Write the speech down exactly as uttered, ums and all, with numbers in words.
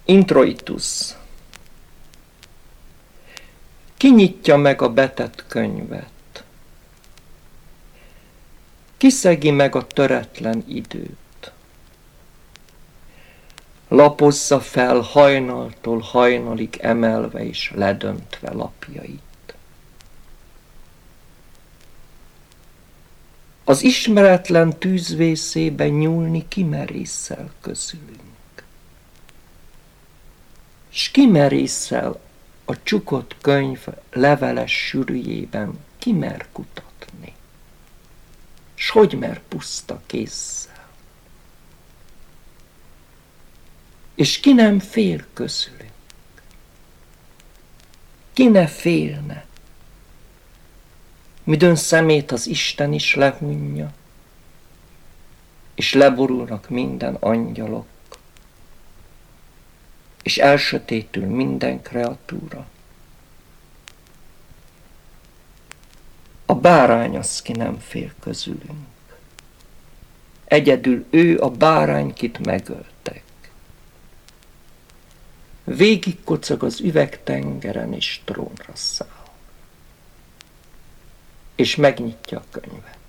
Introitus. Kinyitja meg a betett könyvet? Kiszegi meg a töretlen időt? Lapozza fel hajnaltól hajnalig emelve és ledöntve lapjait. Az ismeretlen tűzvészébe nyúlni kimerészel közülünk. S kimerészel a csukott könyv leveles sűrűjében kimer kutatni, s hogy mer puszta kézzel. És ki nem fél közülünk, ki ne félne, midőn szemét az Isten is lehunja, és leborulnak minden angyalok, és elsötétül minden kreatúra. A bárány az, ki nem fél közülünk. Egyedül ő a bárány, kit megöltek. Végig kocog az üvegtengeren, és trónra száll. És megnyitja a könyvet.